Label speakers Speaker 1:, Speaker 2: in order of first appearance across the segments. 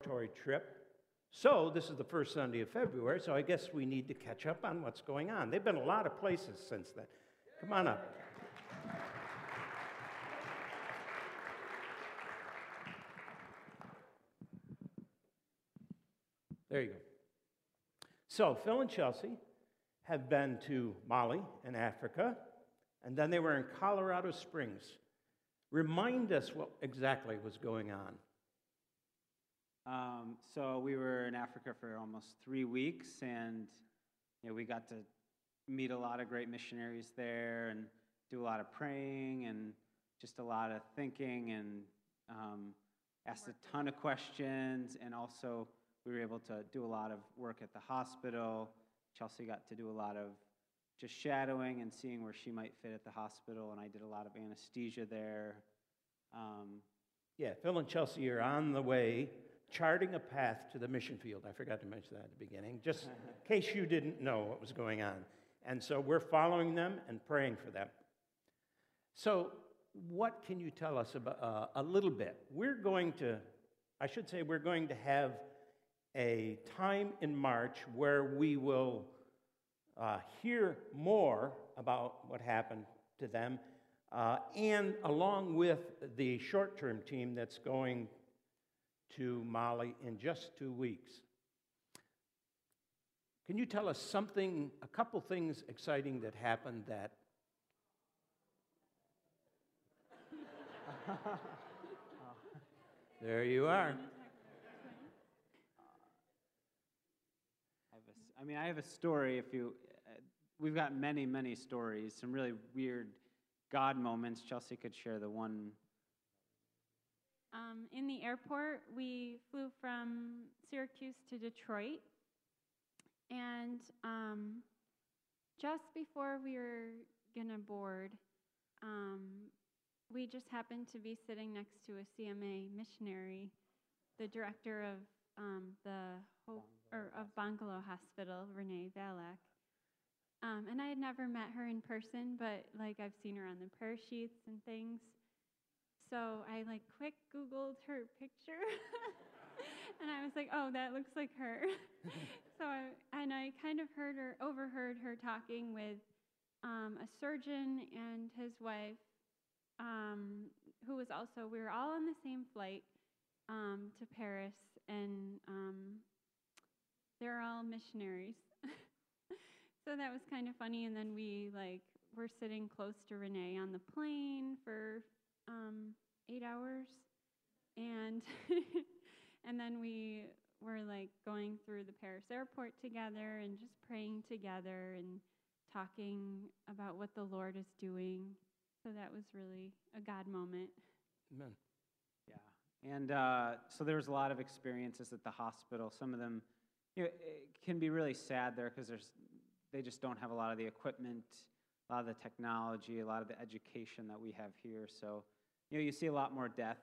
Speaker 1: preparatory trip. So this is the first Sunday of February, so I guess we need to catch up on what's going on. They've been a lot of places since then. Come on up. There you go. So Phil and Chelsea have been to Mali in Africa, and then they were in Colorado Springs. Remind us what exactly was going on.
Speaker 2: So we were in Africa for almost 3 weeks, and we got to meet a lot of great missionaries there and do a lot of praying and just a lot of thinking and asked a ton of questions, and also we were able to do a lot of work at the hospital. Chelsea got to do a lot of just shadowing and seeing where she might fit at the hospital, and I did a lot of anesthesia there.
Speaker 1: Yeah, Phil and Chelsea are on the way, charting a path to the mission field. I forgot to mention that at the beginning, just in case you didn't know what was going on. And so we're following them and praying for them. So what can you tell us about a little bit? We're going to have a time in March where we will hear more about what happened to them, and along with the short-term team that's going to Mali in just 2 weeks. Can you tell us a couple things exciting that happened that... There you are.
Speaker 2: I have a story. We've got many, many stories, some really weird God moments. Chelsea could share the one.
Speaker 3: In the airport, we flew from Syracuse to Detroit, and just before we were going to board, we just happened to be sitting next to a CMA missionary, the director of of Bangalow Hospital, Renee Valak. And I had never met her in person, but I've seen her on the prayer sheets and things. So I quick Googled her picture, and I was like, oh, that looks like her. I kind of overheard her talking with a surgeon and his wife, who was also, we were all on the same flight to Paris, and they're all missionaries. So that was kind of funny, and then we were sitting close to Renee on the plane for 8 hours, and and then we were going through the Paris airport together and just praying together and talking about what the Lord is doing. So that was really a God moment.
Speaker 1: Amen.
Speaker 2: Yeah, and so there was a lot of experiences at the hospital. Some of them, it can be really sad there because they just don't have a lot of the equipment, a lot of the technology, a lot of the education that we have here. So, you see a lot more death.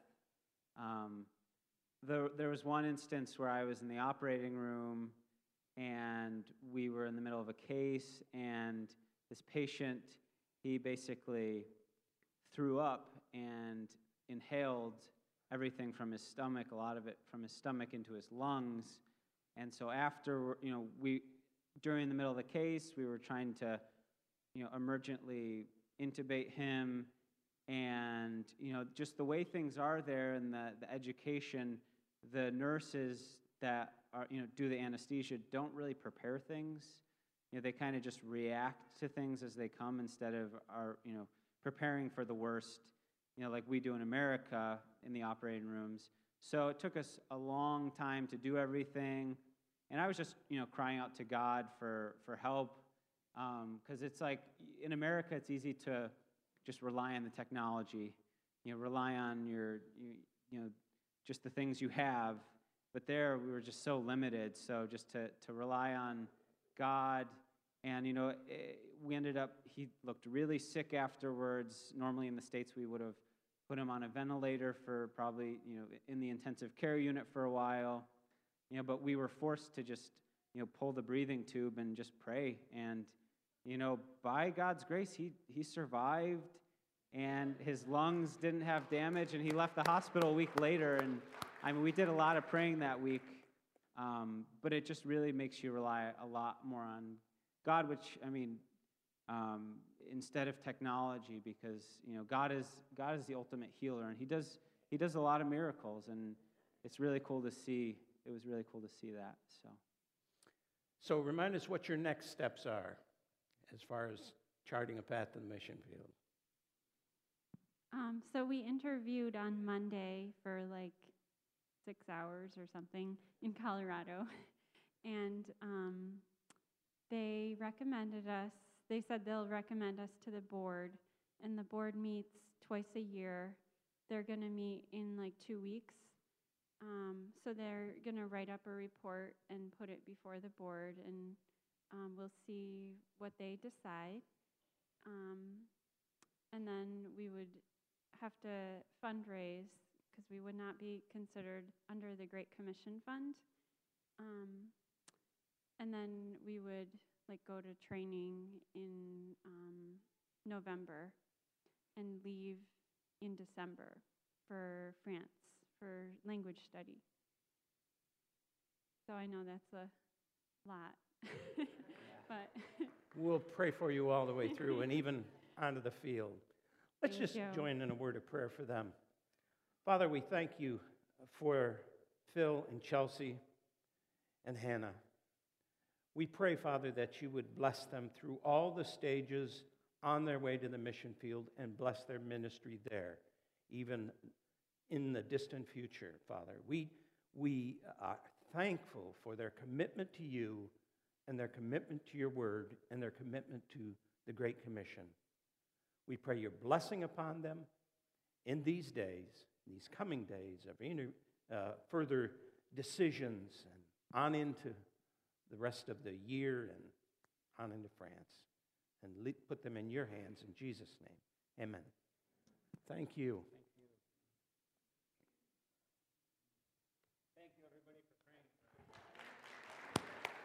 Speaker 2: There was one instance where I was in the operating room, and we were in the middle of a case, and this patient, he basically threw up and inhaled everything from his stomach, a lot of it from his stomach into his lungs. And so after, during the middle of the case, we were trying to, emergently intubate him, and, just the way things are there and the education, the nurses that are, do the anesthesia don't really prepare things. They kind of just react to things as they come instead of preparing for the worst, like we do in America in the operating rooms. So it took us a long time to do everything. And I was just, crying out to God for help, because it's in America, it's easy to just rely on the technology, rely on your, just the things you have. But there, we were just so limited. So just to rely on God, and we ended up. He looked really sick afterwards. Normally in the States, we would have put him on a ventilator for probably, in the intensive care unit for a while. But we were forced to just, pull the breathing tube and just pray. And, by God's grace, he survived, and his lungs didn't have damage, and he left the hospital a week later. And I mean, we did a lot of praying that week, but it just really makes you rely a lot more on God, which, I mean, instead of technology, because, God is the ultimate healer, and he does a lot of miracles, and it's really cool to see. It was really cool to see that,
Speaker 1: So remind us what your next steps are as far as charting a path to the mission field.
Speaker 3: So we interviewed on Monday for like 6 hours or something in Colorado, and they recommended us. They said they'll recommend us to the board, and the board meets twice a year. They're going to meet in like 2 weeks. So they're going to write up a report and put it before the board, and we'll see what they decide. And then we would have to fundraise because we would not be considered under the Great Commission Fund. And then we would like go to training in November and leave in December for France for language study. So I know that's a lot, but
Speaker 1: We'll pray for you all the way through and even onto the field. Let's
Speaker 3: Thank
Speaker 1: just
Speaker 3: you.
Speaker 1: join in a word of prayer for them. Father, we thank you for Phil and Chelsea and Hannah. We pray, Father, that you would bless them through all the stages on their way to the mission field and bless their ministry there, even in the distant future, Father. We are thankful for their commitment to you and their commitment to your word and their commitment to the Great Commission. We pray your blessing upon them in these days, these coming days of further decisions and on into the rest of the year and on into France. And put them in your hands in Jesus' name. Amen. Thank you. Thank you, everybody, for praying.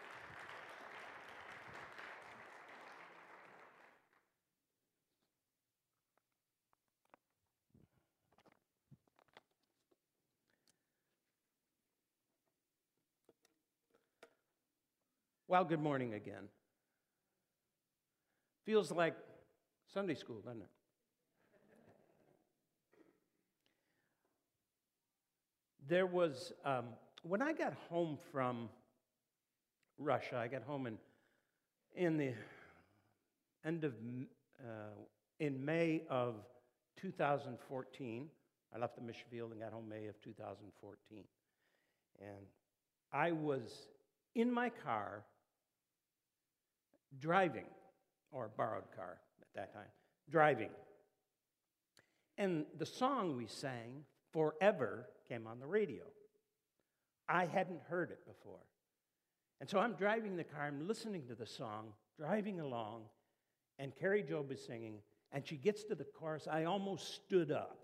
Speaker 1: Well, good morning again. Feels like Sunday school, doesn't it? There was, when I got home from Russia, I got home in the end of, in May of 2014. I left the mission field and got home May of 2014. And I was in my car driving, or borrowed car at that time, driving. And the song we sang, Forever, came on the radio. I hadn't heard it before. And so I'm driving the car, I'm listening to the song, driving along, and Carrie Job is singing, and she gets to the chorus, I almost stood up.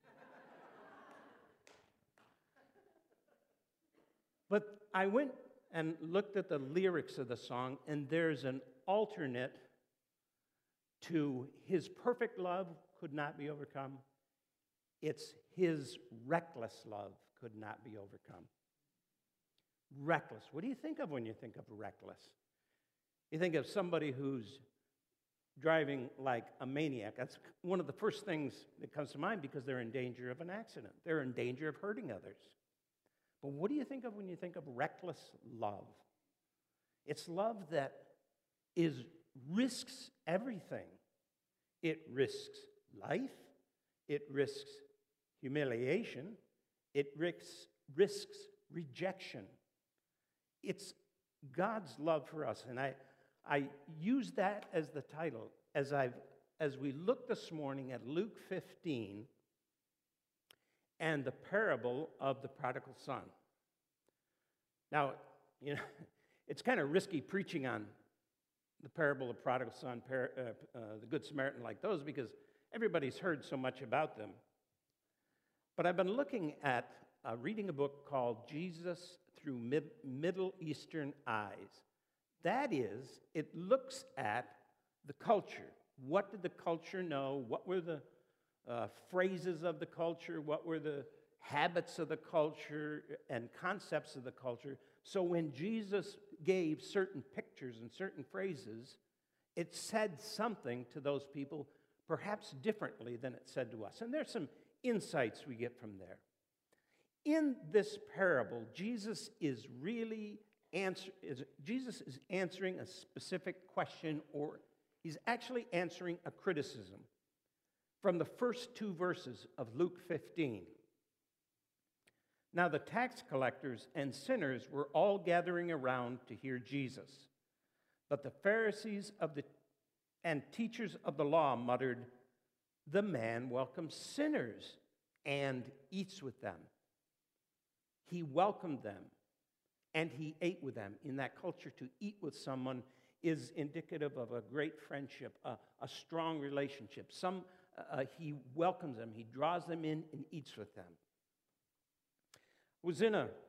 Speaker 1: But I went and looked at the lyrics of the song, and there's an alternate to his perfect love could not be overcome. It's his reckless love could not be overcome. Reckless. What do you think of when you think of reckless? You think of somebody who's driving like a maniac. That's one of the first things that comes to mind because they're in danger of an accident. They're in danger of hurting others. But what do you think of when you think of reckless love? It's love that risks everything. It risks life. It risks humiliation. It risks rejection. It's God's love for us. And I use that as the title as we look this morning at Luke 15 and the parable of the prodigal son. Now, it's kind of risky preaching on the parable of prodigal son, the Good Samaritan, like those, because everybody's heard so much about them. But I've been looking at reading a book called Jesus Through Middle Eastern Eyes. That is, it looks at the culture. What did the culture know? What were the phrases of the culture? What were the habits of the culture and concepts of the culture. So when Jesus gave certain pictures and certain phrases, it said something to those people perhaps differently than it said to us. And there's some insights we get from there. In this parable, Jesus is answering a specific question, or he's actually answering a criticism from the first 2 verses of Luke 15. Now the tax collectors and sinners were all gathering around to hear Jesus. But the Pharisees and teachers of the law muttered, "The man welcomes sinners and eats with them." He welcomed them and he ate with them. In that culture, to eat with someone is indicative of a great friendship, a strong relationship. He welcomes them, he draws them in and eats with them. I was in a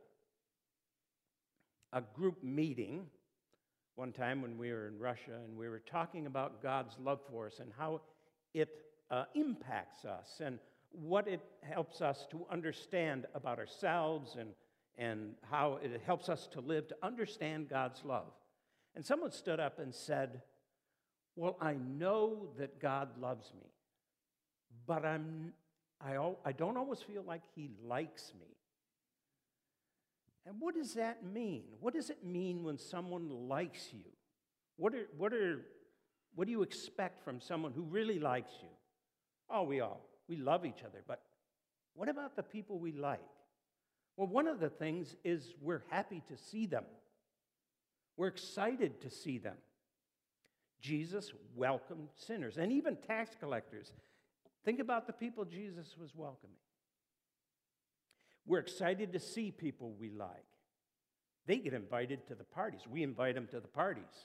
Speaker 1: group meeting one time when we were in Russia, and we were talking about God's love for us and how it impacts us and what it helps us to understand about ourselves and how it helps us to live, to understand God's love. And someone stood up and said, "Well, I know that God loves me, but I don't always feel like he likes me." And what does that mean? What does it mean when someone likes you? What do you expect from someone who really likes you? Oh, we love each other, but what about the people we like? Well, one of the things is we're happy to see them. We're excited to see them. Jesus welcomed sinners and even tax collectors. Think about the people Jesus was welcoming. We're excited to see people we like. They get invited to the parties. We invite them to the parties.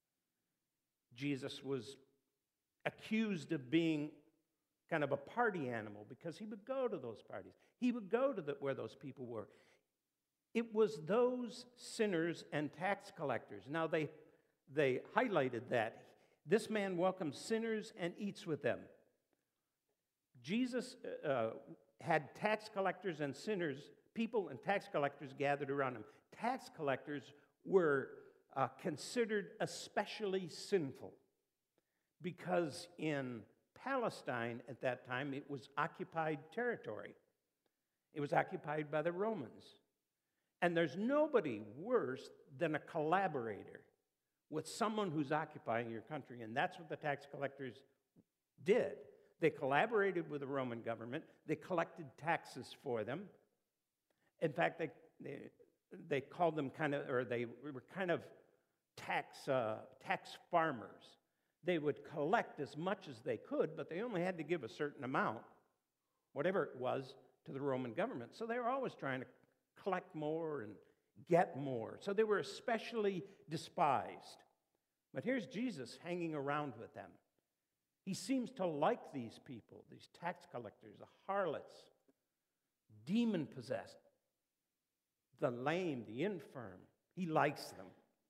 Speaker 1: Jesus was accused of being kind of a party animal because he would go to those parties. He would go to where those people were. It was those sinners and tax collectors. Now, they highlighted that. This man welcomes sinners and eats with them. Jesus had tax collectors and sinners, people and tax collectors gathered around him. Tax collectors were considered especially sinful because in Palestine at that time, it was occupied territory. It was occupied by the Romans. And there's nobody worse than a collaborator with someone who's occupying your country. And that's what the tax collectors did. They collaborated with the Roman government. They collected taxes for them. In fact, they called them they were kind of tax farmers. They would collect as much as they could, but they only had to give a certain amount, whatever it was, to the Roman government. So they were always trying to collect more and get more. So they were especially despised. But here's Jesus hanging around with them. He seems to like these people, these tax collectors, the harlots, demon-possessed, the lame, the infirm. He likes them.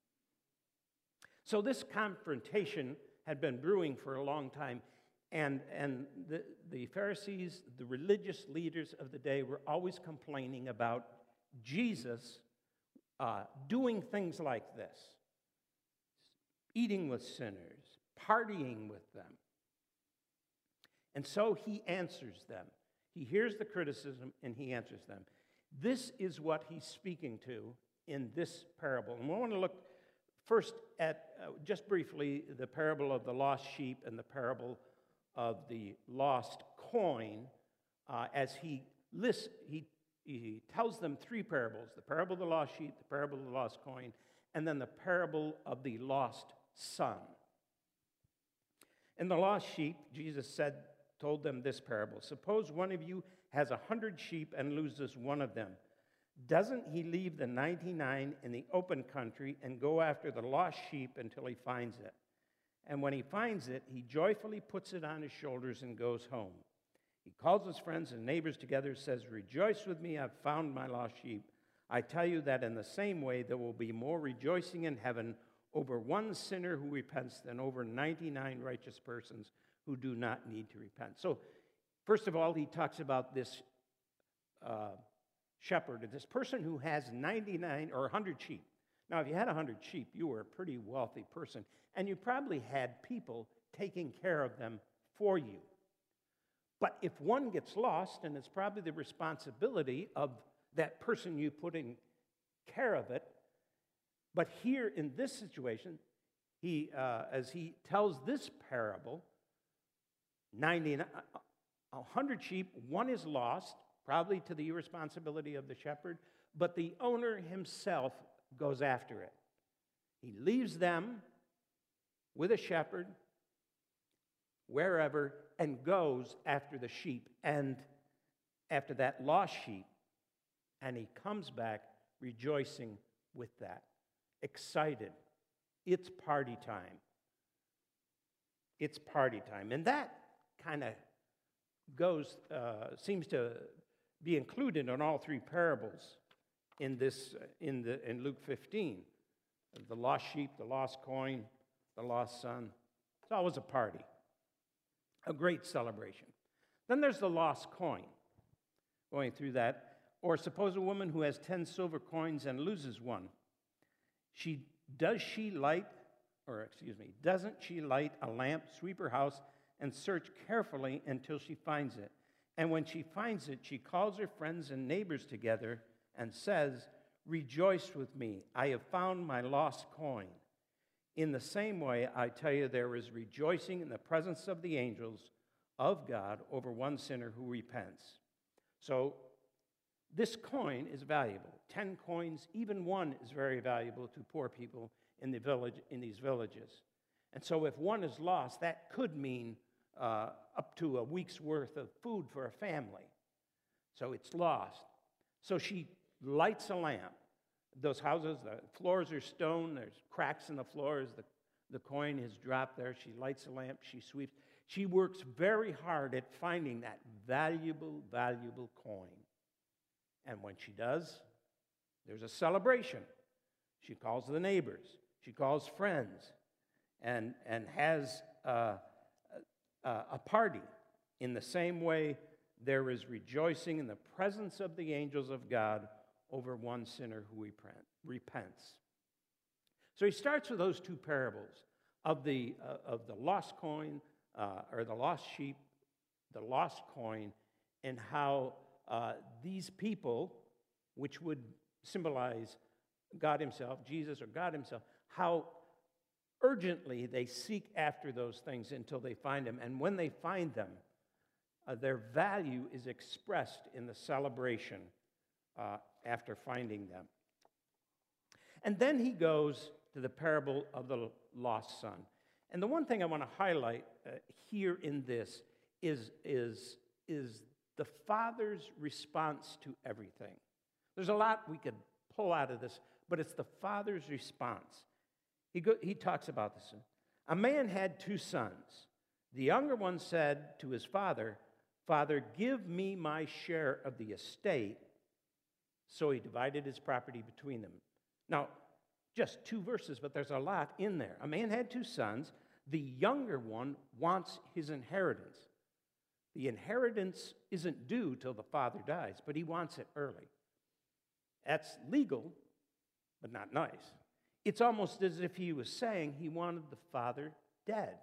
Speaker 1: So this confrontation had been brewing for a long time, and the Pharisees, the religious leaders of the day, were always complaining about Jesus doing things like this, eating with sinners, partying with them. And so he answers them. He hears the criticism and he answers them. This is what he's speaking to in this parable. And we want to look first at, just briefly, the parable of the lost sheep and the parable of the lost coin, as he tells them 3 parables: the parable of the lost sheep, the parable of the lost coin, and then the parable of the lost son. In the lost sheep, Jesus told them this parable: suppose one of you has 100 sheep and loses one of them. Doesn't he leave the 99 in the open country and go after the lost sheep until he finds it? And when he finds it, he joyfully puts it on his shoulders and goes home. He calls his friends and neighbors together, says, "Rejoice with me, I've found my lost sheep." I tell you that in the same way there will be more rejoicing in heaven over one sinner who repents than over 99 righteous persons who do not need to repent. So, first of all, he talks about this shepherd, this person who has 99 or 100 sheep. Now, if you had 100 sheep, you were a pretty wealthy person, and you probably had people taking care of them for you. But if one gets lost, and it's probably the responsibility of that person you put in care of it. But here in this situation, as he tells this parable, 100 sheep, one is lost, probably to the irresponsibility of the shepherd, but the owner himself goes after it. He leaves them with a shepherd wherever and goes after the sheep and after that lost sheep, and he comes back rejoicing with that, excited. It's party time. It's party time. And that kind of seems to be included in all three parables in Luke 15. The lost sheep, the lost coin, the lost son. It's always a party, a great celebration. Then there's the lost coin. Going through that. Or suppose a woman who has 10 silver coins and loses one. Doesn't she light a lamp, sweep her house, and search carefully until she finds it? And when she finds it, she calls her friends and neighbors together and says, "Rejoice with me, I have found my lost coin." In the same way, I tell you, there is rejoicing in the presence of the angels of God over one sinner who repents. So this coin is valuable. 10 coins, even one is very valuable to poor people in these villages. And so if one is lost, that could mean up to a week's worth of food for a family. So it's lost. So she lights a lamp. Those houses, the floors are stone. There's cracks in the floors. The coin is dropped there. She lights a lamp. She sweeps. She works very hard at finding that valuable, valuable coin. And when she does, there's a celebration. She calls the neighbors. She calls friends and has a party. In the same way, there is rejoicing in the presence of the angels of God over one sinner who repents. So he starts with those two parables of the lost coin or the lost sheep, the lost coin, and how these people, which would symbolize God himself, Jesus or God himself, how urgently they seek after those things until they find them. And when they find them, their value is expressed in the celebration after finding them. And then he goes to the parable of the lost son. And the one thing I want to highlight here in this is the father's response to everything. There's a lot we could pull out of this, but it's the father's response. He talks about this. A man had 2 sons. The younger one said to his father, "Father, give me my share of the estate." So he divided his property between them. Now, just 2 verses, but there's a lot in there. A man had 2 sons. The younger one wants his inheritance. The inheritance isn't due till the father dies, but he wants it early. That's legal, but not nice. It's almost as if he was saying he wanted the father dead.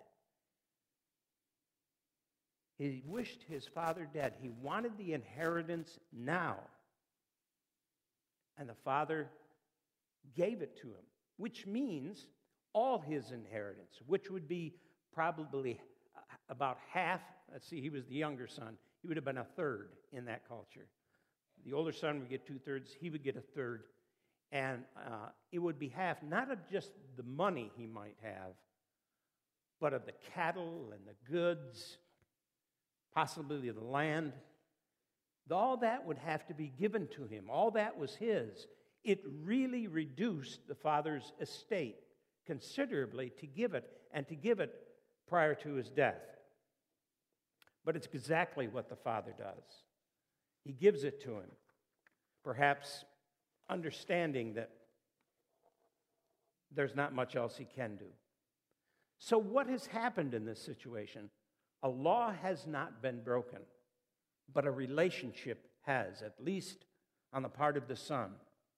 Speaker 1: He wished his father dead. He wanted the inheritance now. And the father gave it to him, which means all his inheritance, which would be probably about half. Let's see, he was the younger son. He would have been a third in that culture. The older son would get 2/3. He would get a third. And it would be half, not of just the money he might have, but of the cattle and the goods, possibly the land. All that would have to be given to him. All that was his. It really reduced the father's estate considerably to give it, and to give it prior to his death. But it's exactly what the father does. He gives it to him, perhaps understanding that there's not much else he can do. So what has happened in this situation? A law has not been broken, but a relationship has, at least on the part of the son.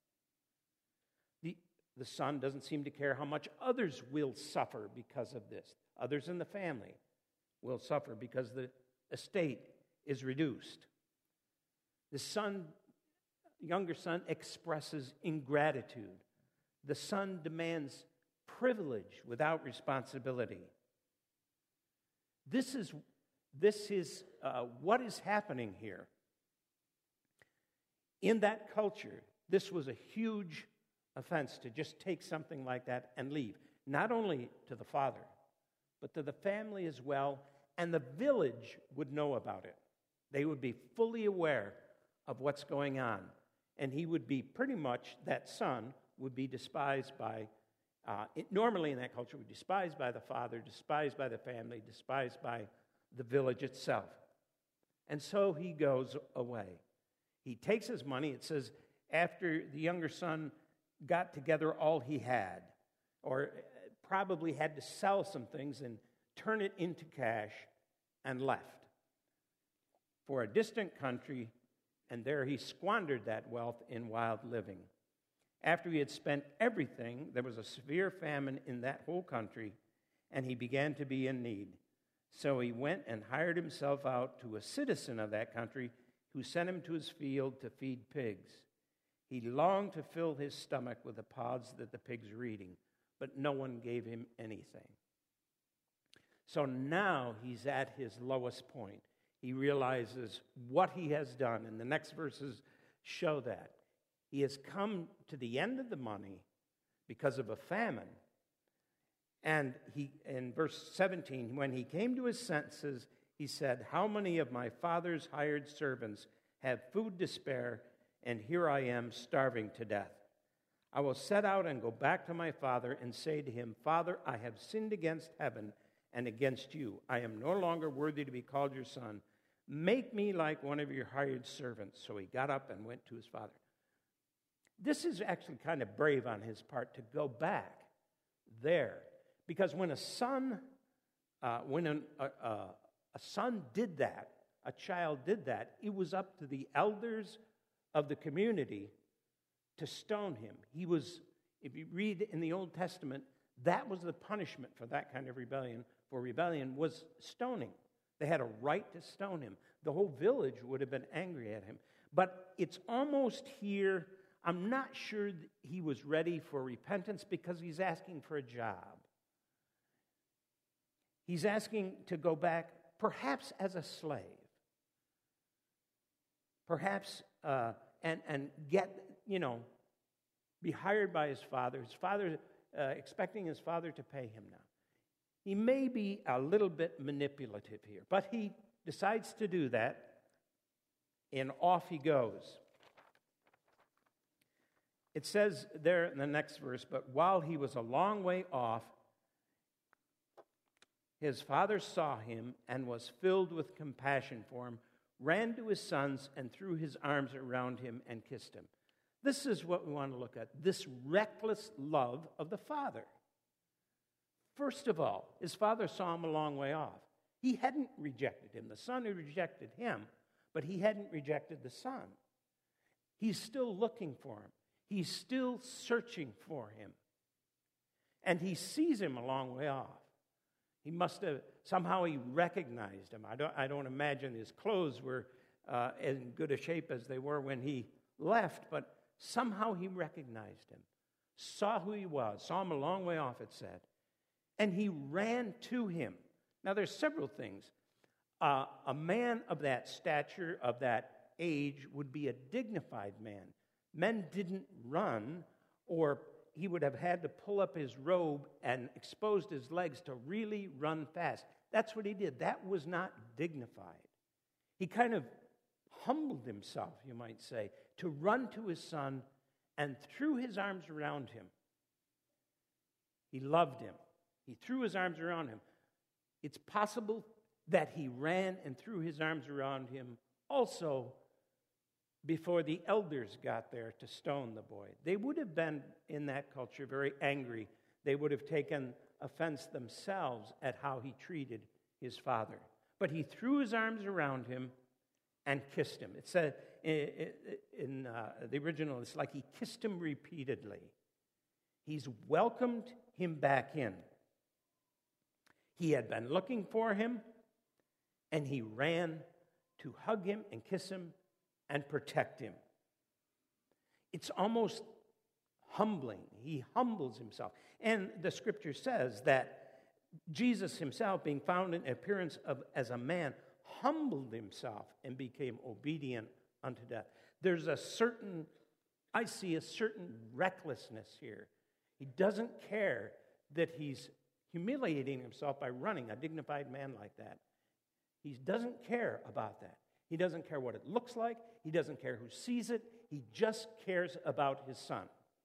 Speaker 1: The son doesn't seem to care how much others will suffer because of this. Others in the family will suffer because the estate is reduced. The younger son expresses ingratitude. The son demands privilege without responsibility. This is what is happening here. In that culture, this was a huge offense to just take something like that and leave, not only to the father, but to the family as well, and the village would know about it. They would be fully aware of what's going on, and he would be that son would be despised by, normally in that culture, would be despised by the father, despised by the family, despised by the village itself. And so he goes away. He takes his money. It says after the younger son got together all he had, or probably had to sell some things and turn it into cash, and left for a distant country, and there he squandered that wealth in wild living. After he had spent everything, there was a severe famine in that whole country, and he began to be in need. So he went and hired himself out to a citizen of that country who sent him to his field to feed pigs. He longed to fill his stomach with the pods that the pigs were eating, but no one gave him anything. So now he's at his lowest point. He realizes what he has done, and the next verses show that. He has come to the end of the money because of a famine. And in verse 17, when he came to his senses, he said, "How many of my father's hired servants have food to spare, and here I am starving to death? I will set out and go back to my father and say to him, 'Father, I have sinned against heaven and against you. I am no longer worthy to be called your son. Make me like one of your hired servants.' So he got up and went to his father." This is actually kind of brave on his part to go back there, because when a son did that, a child did that, it was up to the elders of the community to stone him. He was, if you read in the Old Testament, that was the punishment for that kind of rebellion. For rebellion was stoning. They had a right to stone him. The whole village would have been angry at him. But it's almost here, I'm not sure that he was ready for repentance because he's asking for a job. He's asking to go back, perhaps as a slave. Perhaps, and get, be hired by his father. His father, expecting his father to pay him now. He may be a little bit manipulative here, but he decides to do that, and off he goes. It says there in the next verse, "But while he was a long way off, his father saw him and was filled with compassion for him, ran to his sons and threw his arms around him and kissed him." This is what we want to look at, this reckless love of the father. First of all, his father saw him a long way off. He hadn't rejected him. The son had rejected him, but he hadn't rejected the son. He's still looking for him. He's still searching for him. And he sees him a long way off. He must have, somehow he recognized him. I don't imagine his clothes were in good a shape as they were when he left, but somehow he recognized him, saw who he was, saw him a long way off, it said, and he ran to him. Now, there's several things. A man of that stature, of that age, would be a dignified man. Men didn't run, or he would have had to pull up his robe and exposed his legs to really run fast. That's what he did. That was not dignified. He kind of humbled himself, you might say, to run to his son and threw his arms around him. He loved him. He threw his arms around him. It's possible that he ran and threw his arms around him also before the elders got there to stone the boy. They would have been, in that culture, very angry. They would have taken offense themselves at how he treated his father. But he threw his arms around him and kissed him. It said in the original, it's like he kissed him repeatedly. He's welcomed him back in. He had been looking for him, and he ran to hug him and kiss him and protect him. It's almost humbling. He humbles himself. And the scripture says that Jesus himself, being found in appearance as a man, humbled himself and became obedient unto death. I see a certain recklessness here. He doesn't care that he's humiliating himself by running, a dignified man like that. He doesn't care about that. He doesn't care what it looks like. He doesn't care who sees it. He just cares about his son.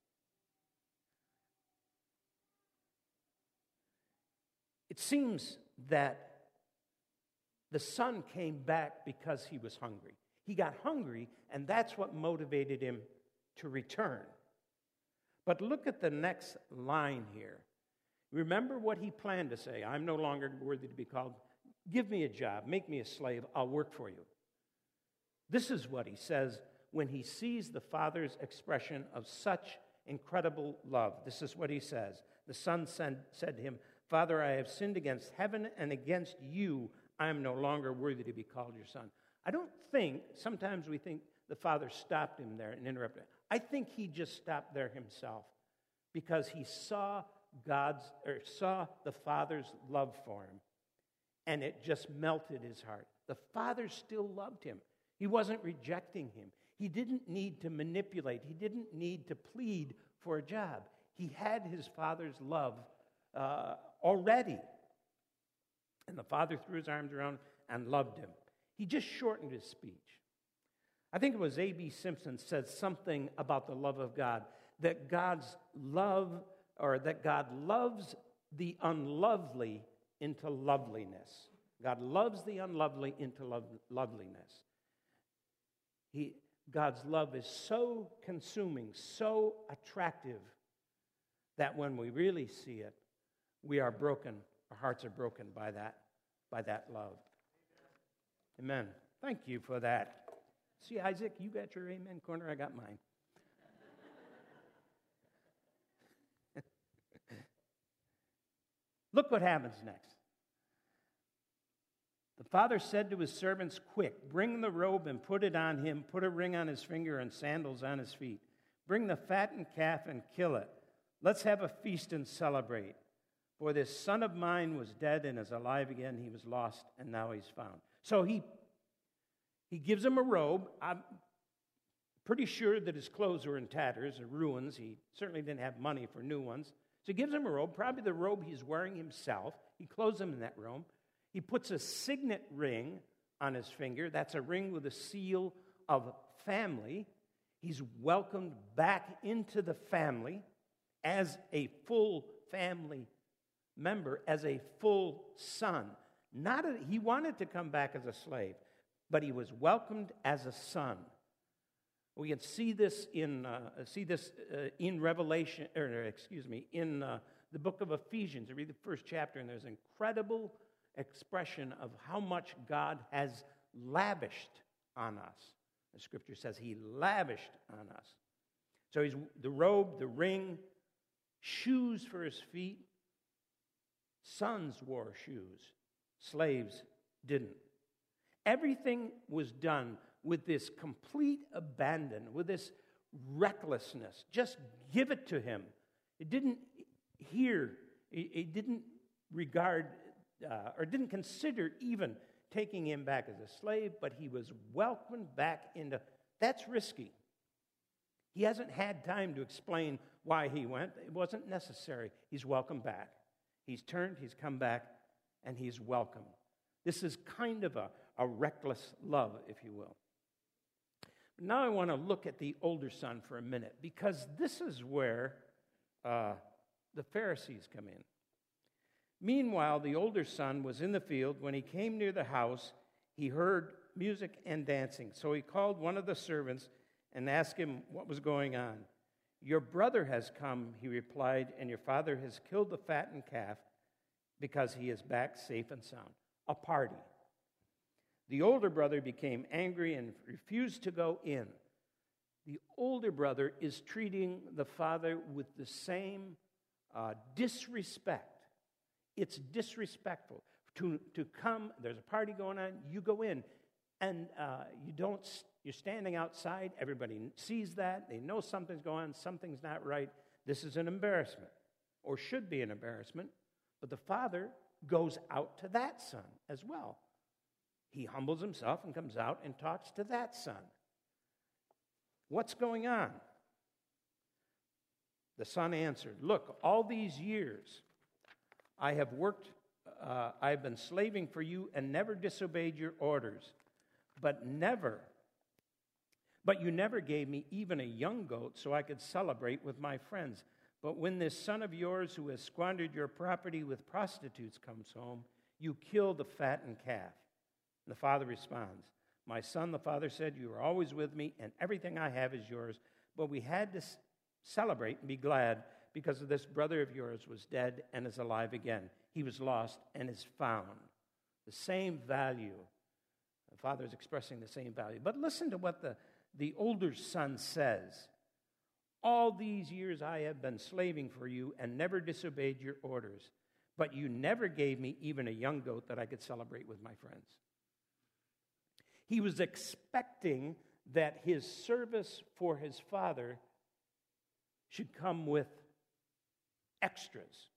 Speaker 1: It seems that the son came back because he was hungry. He got hungry, and that's what motivated him to return. But look at the next line here. Remember what he planned to say. I'm no longer worthy to be called. Give me a job. Make me a slave. I'll work for you. This is what he says when he sees the father's expression of such incredible love. This is what he says. The son said to him, Father, I have sinned against heaven and against you. I am no longer worthy to be called your son. I don't think, sometimes we think the father stopped him there and interrupted. I think he just stopped there himself because he saw the father's love for him, and it just melted his heart. The father still loved him. He wasn't rejecting him. He didn't need to manipulate. He didn't need to plead for a job. He had his father's love already. And the father threw his arms around him and loved him. He just shortened his speech. I think it was A.B. Simpson said something about the love of God, that God's love, or that God loves the unlovely into loveliness. God loves the unlovely into loveliness. God's love is so consuming, so attractive, that when we really see it, we are broken. Our hearts are broken by that love. Amen. Thank you for that. See, Isaac, you got your amen corner, I got mine. Look what happens next. The father said to his servants, Quick, bring the robe and put it on him, put a ring on his finger and sandals on his feet. Bring the fattened calf and kill it. Let's have a feast and celebrate. For this son of mine was dead and is alive again. He was lost and now he's found. So he gives him a robe. I'm pretty sure that his clothes were in tatters or ruins. He certainly didn't have money for new ones. So he gives him a robe, probably the robe he's wearing himself. He clothes him in that robe. He puts a signet ring on his finger. That's a ring with a seal of family. He's welcomed back into the family as a full family member, as a full son. He wanted to come back as a slave, but he was welcomed as a son. We can see this in Revelation, in the book of Ephesians. Read the first chapter, and there's an incredible expression of how much God has lavished on us. The scripture says he lavished on us. So he's the robe, the ring, shoes for his feet. Sons wore shoes. Slaves didn't. Everything was done with this complete abandon, with this recklessness. Just give it to him. It didn't regard or didn't consider even taking him back as a slave, but he was welcomed back into. That's risky. He hasn't had time to explain why he went. It wasn't necessary. He's welcomed back. He's turned, he's come back, and he's welcome. This is kind of a reckless love, if you will. Now I want to look at the older son for a minute, because this is where the Pharisees come in. Meanwhile, the older son was in the field. When he came near the house, he heard music and dancing. So he called one of the servants and asked him what was going on. Your brother has come, he replied, and your father has killed the fattened calf because he is back safe and sound. A party. The older brother became angry and refused to go in. The older brother is treating the father with the same disrespect. It's disrespectful to come. There's a party going on. You go in, and you don't. You're standing outside. Everybody sees that. They know something's going on. Something's not right. This is an embarrassment, or should be an embarrassment. But the father goes out to that son as well. He humbles himself and comes out and talks to that son. What's going on? The son answered, "Look, all these years I have worked, I've been slaving for you and never disobeyed your orders, but you never gave me even a young goat so I could celebrate with my friends. But when this son of yours who has squandered your property with prostitutes comes home, you kill the fattened calf." And the father responds, "My son," the father said, "you are always with me, and everything I have is yours. But we had to celebrate and be glad because of this brother of yours was dead and is alive again. He was lost and is found." The same value. The father is expressing the same value. But listen to what the older son says. "All these years I have been slaving for you and never disobeyed your orders, but you never gave me even a young goat that I could celebrate with my friends." He was expecting that his service for his father should come with extras.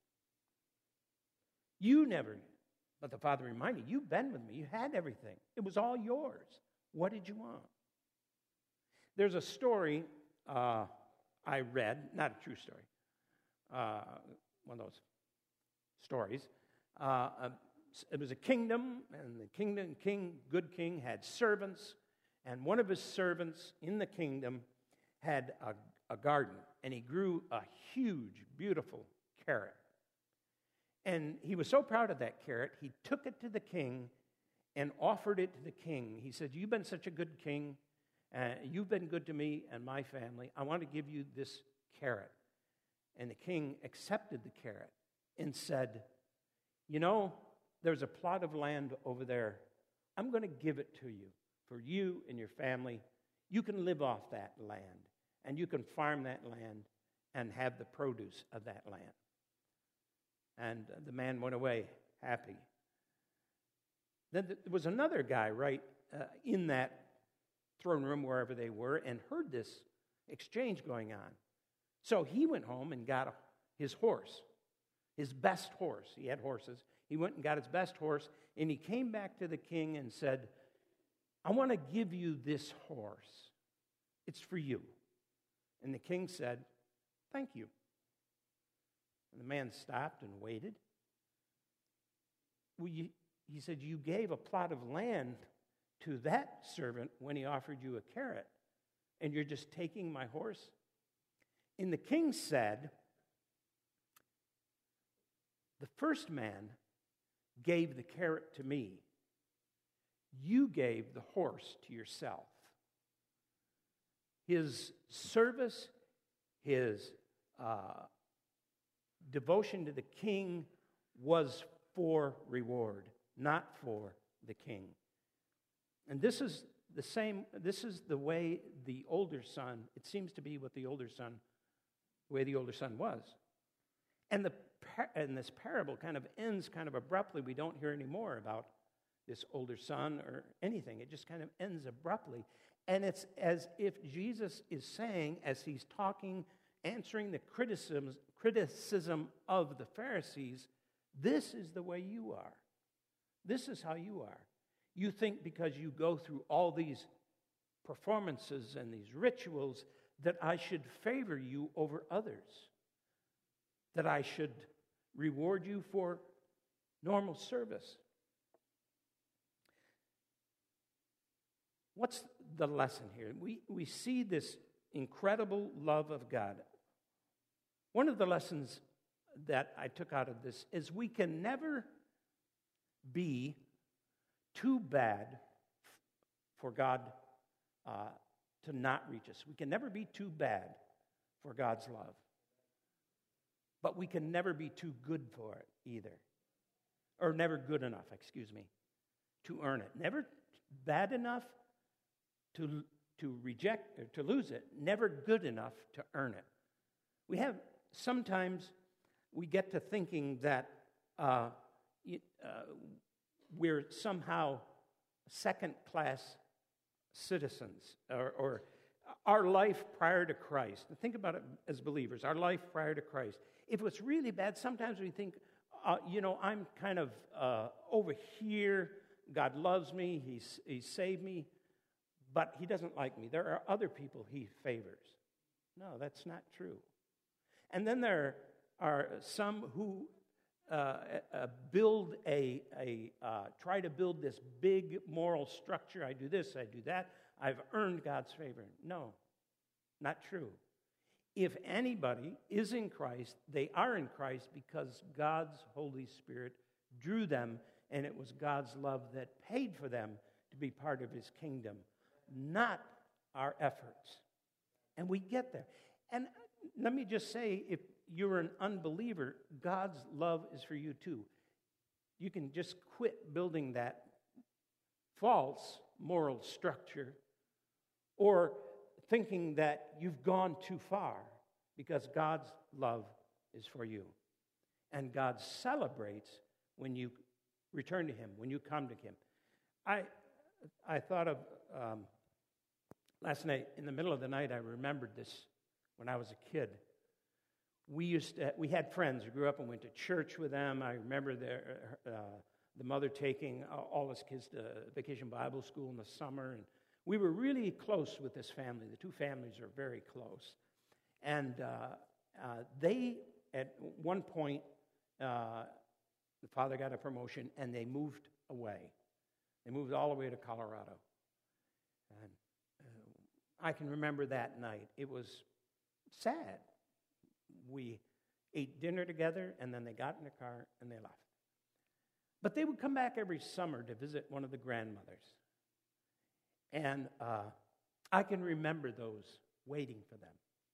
Speaker 1: You never, but the father reminded, "You've been with me. You had everything. It was all yours. What did you want?" There's a story I read, not a true story, one of those stories. It was a kingdom, and the good king had servants, and one of his servants in the kingdom had a garden, and he grew a huge, beautiful carrot. And he was so proud of that carrot, he took it to the king and offered it to the king. He said, "You've been such a good king. You've been good to me and my family. I want to give you this carrot." And the king accepted the carrot and said, "You know, there's a plot of land over there. I'm going to give it to you for you and your family. You can live off that land, and you can farm that land and have the produce of that land." And the man went away happy. Then there was another guy right in that throne room, wherever they were, and heard this exchange going on. So he went home and got his horse, his best horse. He had horses. He went and got his best horse, and he came back to the king and said, "I want to give you this horse. It's for you." And the king said, "Thank you." And the man stopped and waited. He said, "You gave a plot of land to that servant when he offered you a carrot, and you're just taking my horse?" And the king said, "The first man gave the carrot to me. You gave the horse to yourself." His service, his devotion to the king was for reward, not for the king. And this is the same, this is the way the older son, it seems to be what the way the older son was. And this parable kind of ends kind of abruptly. We don't hear any more about this older son or anything. It just kind of ends abruptly. And it's as if Jesus is saying, as he's talking, answering the criticism of the Pharisees, this is the way you are. This is how you are. You think because you go through all these performances and these rituals that I should favor you over others, that I should reward you for normal service. What's the lesson here? We see this incredible love of God. One of the lessons that I took out of this is we can never be too bad for God to not reach us. We can never be too bad for God's love. But we can never be too good for it either. Or never good enough, to earn it. Never bad enough to reject or to lose it, never good enough to earn it. Sometimes we get to thinking that we're somehow second-class citizens, or our life prior to Christ. And think about it as believers, our life prior to Christ. If it's really bad, sometimes we think, I'm kind of over here. God loves me. He's saved me. But he doesn't like me. There are other people he favors. No, that's not true. And then there are some who try to build this big moral structure. I do this, I do that. I've earned God's favor. No, not true. If anybody is in Christ, they are in Christ because God's Holy Spirit drew them, and it was God's love that paid for them to be part of his kingdom, not our efforts. And we get there. And let me just say, if you're an unbeliever, God's love is for you too. You can just quit building that false moral structure or thinking that you've gone too far, because God's love is for you. And God celebrates when you return to him, when you come to him. I thought of last night, in the middle of the night, I remembered this when I was a kid. We had friends who grew up and went to church with them. I remember the mother taking all his kids to Vacation Bible School in the summer, and we were really close with this family. The two families are very close. And they, at one point, the father got a promotion, and they moved away. They moved all the way to Colorado. And I can remember that night. It was sad. We ate dinner together, and then they got in the car, and they left. But they would come back every summer to visit one of the grandmothers. And I can remember those waiting for them.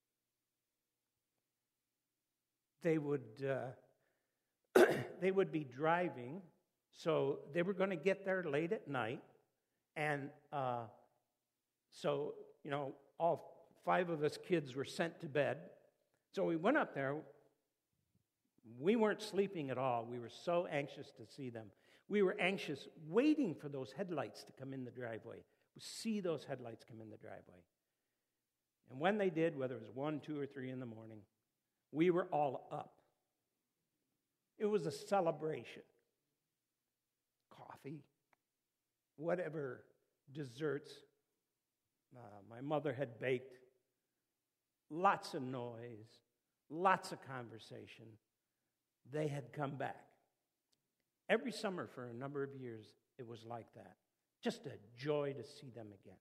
Speaker 1: They would be driving, so they were going to get there late at night. And so, all 5 of us kids were sent to bed. So we went up there. We weren't sleeping at all. We were so anxious to see them. We were anxious, waiting for those headlights to come in the driveway. We see those headlights come in the driveway. And when they did, whether it was 1, 2, or 3 in the morning, we were all up. It was a celebration. Coffee, whatever desserts my mother had baked, lots of noise, lots of conversation. They had come back. Every summer for a number of years, it was like that. Just a joy to see them again.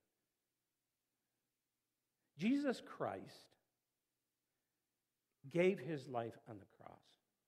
Speaker 1: Jesus Christ gave his life on the cross.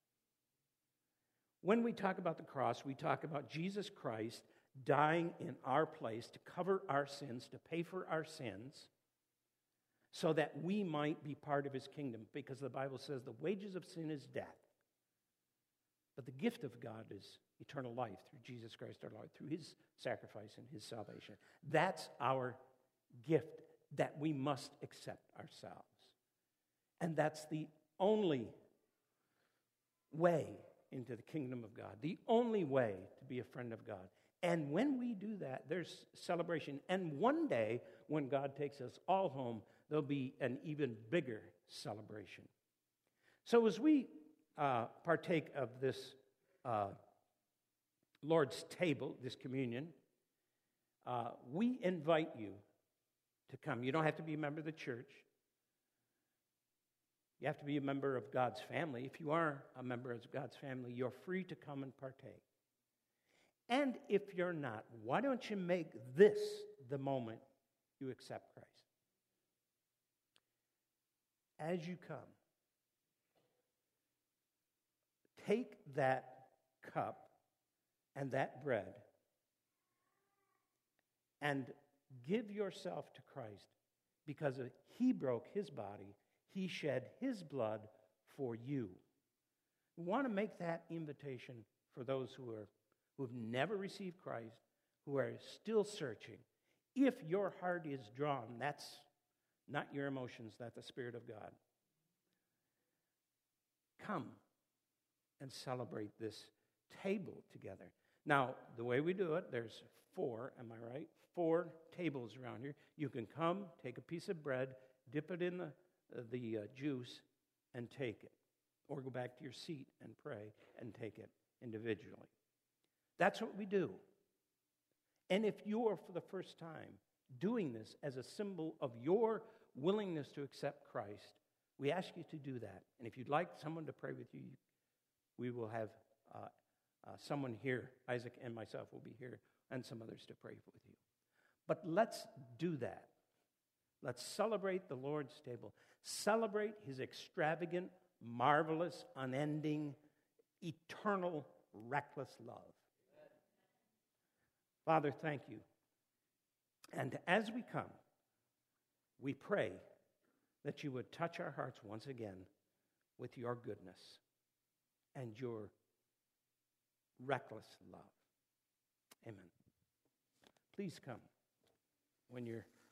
Speaker 1: When we talk about the cross, we talk about Jesus Christ dying in our place to cover our sins, to pay for our sins, so that we might be part of his kingdom. Because the Bible says the wages of sin is death, but the gift of God is eternal life through Jesus Christ our Lord, through his sacrifice and his salvation. That's our gift that we must accept ourselves. And that's the only way into the kingdom of God, the only way to be a friend of God. And when we do that, there's celebration. And one day, when God takes us all home, there'll be an even bigger celebration. So as we partake of this Lord's table, this communion, we invite you to come. You don't have to be a member of the church. You have to be a member of God's family. If you are a member of God's family, you're free to come and partake. And if you're not, why don't you make this the moment you accept Christ? As you come, take that cup and that bread and give yourself to Christ, because he broke his body. He shed his blood for you. We want to make that invitation for those who have never received Christ, who are still searching, if your heart is drawn, that's not your emotions, that's the Spirit of God. Come and celebrate this table together. Now, the way we do it, there's 4, am I right? 4 tables around here. You can come, take a piece of bread, dip it in the juice, and take it. Or go back to your seat and pray and take it individually. That's what we do. And if you are for the first time doing this as a symbol of your willingness to accept Christ, we ask you to do that. And if you'd like someone to pray with you, we will have someone here. Isaac and myself will be here, and some others to pray with you. But let's do that. Let's celebrate the Lord's table. Celebrate his extravagant, marvelous, unending, eternal, reckless love. Father, thank you. And as we come, we pray that you would touch our hearts once again with your goodness and your reckless love. Amen. Please come when you're